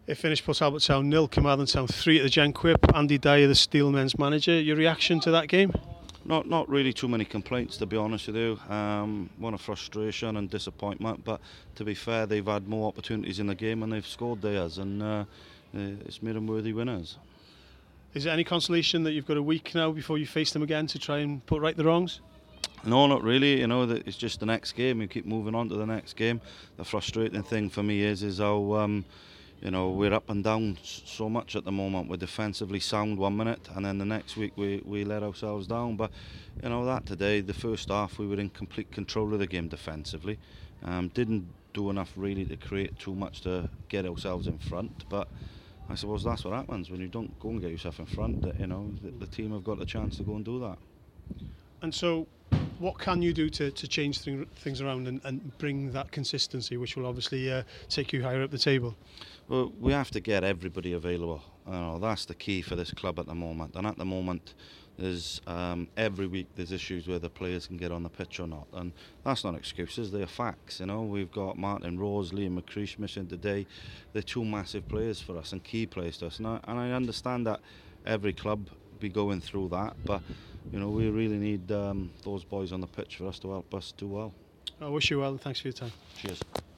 It finished Port Talbot Town 0, Carmarthen Town 3 at the Genquip. Andy Dyer, the Steelmen's manager. Your reaction to that game? Not really too many complaints, to be honest with you. One of frustration and disappointment, but to be fair, they've had more opportunities in the game and they've scored theirs, and it's made them worthy winners. Is there any consolation that you've got a week now before you face them again to try and put right the wrongs? No, not really. You know, that it's just the next game. You keep moving on to the next game. The frustrating thing for me is how we're up and down so much at the moment. We're defensively sound 1 minute, and then the next week we let ourselves down. But you know that today, the first half, we were in complete control of the game defensively. Didn't do enough really to create too much to get ourselves in front. But I suppose that's what happens when you don't go and get yourself in front. You know, the team have got a chance to go and do that. And so, what can you do to change things around and bring that consistency, which will obviously take you higher up the table? Well, we have to get everybody available. You know, that's the key for this club at the moment. And at the moment, there's every week there's issues where the players can get on the pitch or not. And that's not excuses, they're facts. You know, we've got Martin Rose, Liam McCreesh missing today. They're two massive players for us and key players to us. And I understand that every club be going through that, but you know, we really need those boys on the pitch for us to help us do well. I wish you well and thanks for your time. Cheers.